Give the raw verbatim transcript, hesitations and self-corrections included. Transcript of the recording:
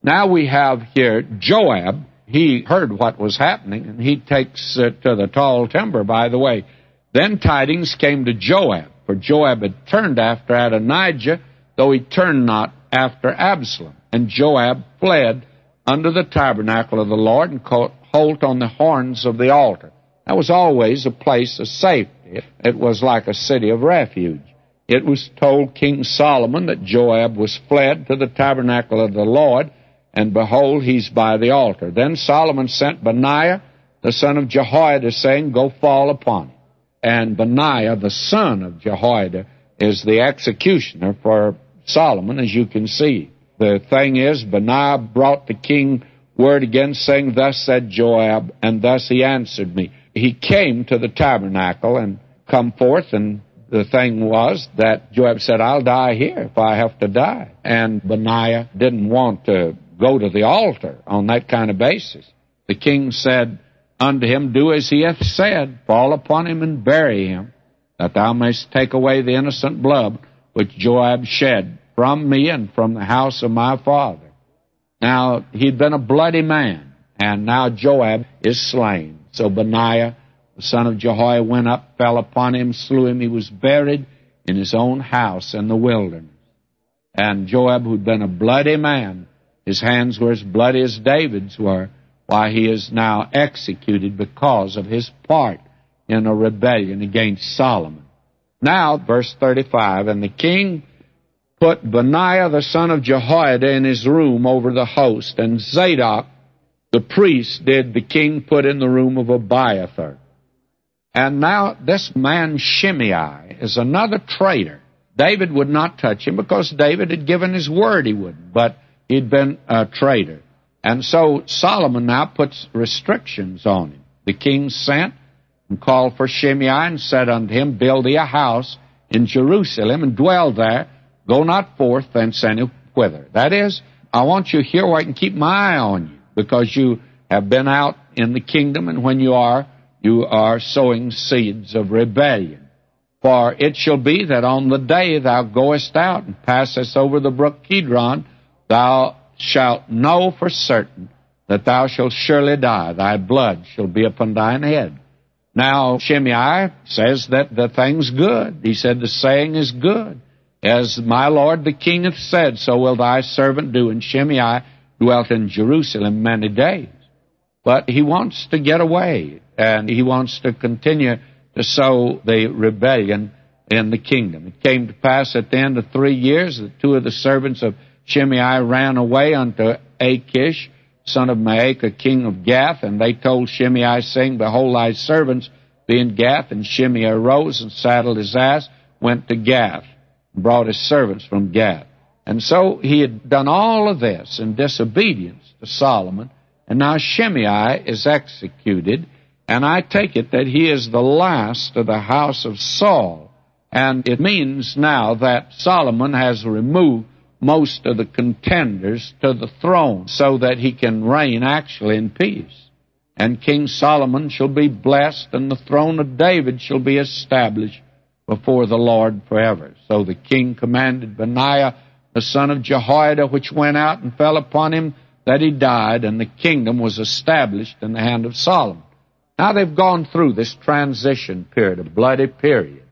Now we have here Joab. He heard what was happening, and he takes it to the tall timber. By the way, then tidings came to Joab, for Joab had turned after Adonijah, though he turned not after Absalom. And Joab fled under the tabernacle of the Lord and caught hold on the horns of the altar. That was always a place of safety. It was like a city of refuge. It was told King Solomon that Joab was fled to the tabernacle of the Lord, and behold, he's by the altar. Then Solomon sent Benaiah, the son of Jehoiada, saying, Go fall upon him. And Benaiah, the son of Jehoiada, is the executioner for Solomon, as you can see. The thing is, Benaiah brought the king word again, saying, Thus said Joab, and thus he answered me. He came to the tabernacle and come forth, and the thing was that Joab said, I'll die here if I have to die. And Benaiah didn't want to go to the altar on that kind of basis. The king said unto him, Do as he hath said, fall upon him and bury him, that thou mayst take away the innocent blood which Joab shed from me and from the house of my father. Now, he'd been a bloody man, and now Joab is slain. So Benaiah, the son of Jehoiada, went up, fell upon him, slew him. He was buried in his own house in the wilderness. And Joab, who'd been a bloody man, his hands were as bloody as David's were, why he is now executed because of his part in a rebellion against Solomon. Now, verse thirty-five, And the king put Benaiah the son of Jehoiada in his room over the host, and Zadok the priest did the king put in the room of Abiathar. And now this man Shimei is another traitor. David would not touch him because David had given his word he wouldn't, but he'd been a traitor. And so Solomon now puts restrictions on him. The king sent and called for Shimei and said unto him, Build thee a house in Jerusalem and dwell there. Go not forth thence anywhither. That is, I want you here where I can keep my eye on you, because you have been out in the kingdom, and when you are, you are sowing seeds of rebellion. For it shall be that on the day thou goest out and passest over the brook Kidron, thou shalt know for certain that thou shalt surely die. Thy blood shall be upon thine head. Now, Shimei says that the thing's good. He said, the saying is good. As my lord the king hath said, so will thy servant do. And Shimei dwelt in Jerusalem many days. But he wants to get away, and he wants to continue to sow the rebellion in the kingdom. It came to pass at the end of three years that two of the servants of Shimei ran away unto Achish, son of Maacah, king of Gath, and they told Shimei, saying, Behold, thy servants be in Gath. And Shimei arose and saddled his ass, went to Gath, and brought his servants from Gath. And so he had done all of this in disobedience to Solomon, and now Shimei is executed, and I take it that he is the last of the house of Saul. And it means now that Solomon has removed most of the contenders to the throne so that he can reign actually in peace. And King Solomon shall be blessed, and the throne of David shall be established before the Lord forever. So the king commanded Benaiah, the son of Jehoiada, which went out and fell upon him, that he died, and the kingdom was established in the hand of Solomon. Now they've gone through this transition period, a bloody period.